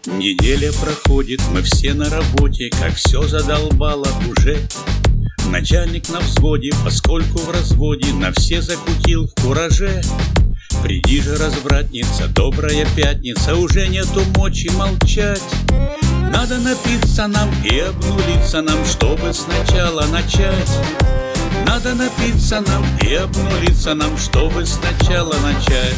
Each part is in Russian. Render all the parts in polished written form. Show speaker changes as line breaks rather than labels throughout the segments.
Неделя проходит, мы все на работе, как все задолбало уже. Начальник на взводе, поскольку в разводе, на все закутил в кураже. Приди же, развратница, добрая пятница, уже нету мочи молчать. Надо напиться нам и обнулиться нам, чтобы сначала начать. Надо напиться нам и обнулиться нам, чтобы сначала начать.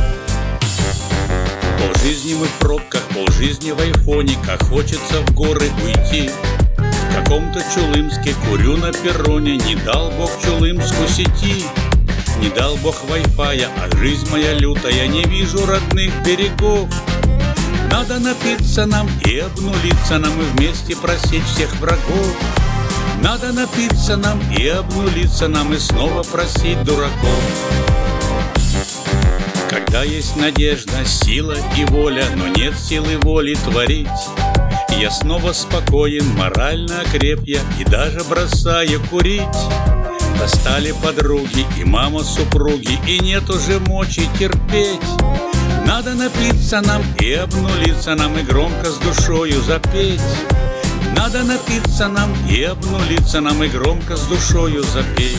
Полжизни мы в пробках, полжизни в айфоне, как хочется в горы уйти. В каком-то Чулымске курю на перроне, не дал Бог Чулымску сети. Не дал Бог вай-фая, а жизнь моя лютая, не вижу родных берегов. Надо напиться нам и обнулиться нам, и вместе просить всех врагов. Надо напиться нам и обнулиться нам, и снова просить дураков. Когда есть надежда, сила и воля, но нет силы воли творить, я снова спокоен, морально окреп я и даже бросаю курить. Достали подруги и мама супруги, и нет уже мочи терпеть. Надо напиться нам и обнулиться нам, и громко с душою запеть. Надо напиться нам и обнулиться нам, и громко с душою запеть.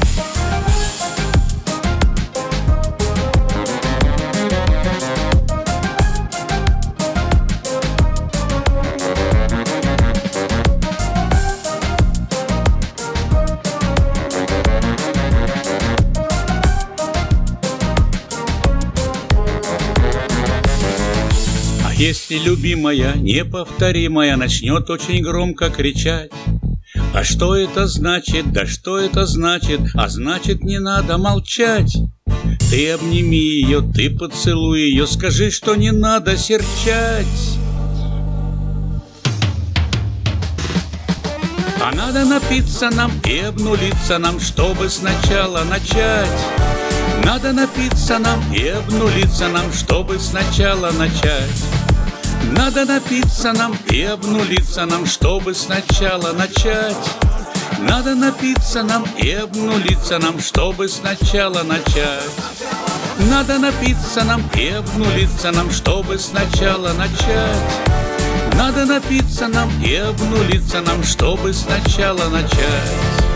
Если любимая, неповторимая, начнет очень громко кричать: а что это значит, да что это значит, а значит, не надо молчать. Ты обними ее, ты поцелуй ее, скажи, что не надо серчать. А надо напиться нам и обнулиться нам, чтобы сначала начать. Надо напиться нам и обнулиться нам, чтобы сначала начать. Надо напиться нам и обнулиться нам, чтобы сначала начать. Надо напиться нам и обнулиться нам, чтобы сначала начать. Надо напиться нам и обнулиться нам, чтобы сначала начать. Надо напиться нам и обнулиться нам, чтобы сначала начать.